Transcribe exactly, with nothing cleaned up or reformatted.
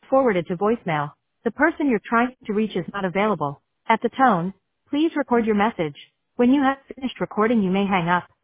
forwarded to voicemail. The person you're trying to reach is not available. At the tone, please record your message. When you have finished recording, you may hang up.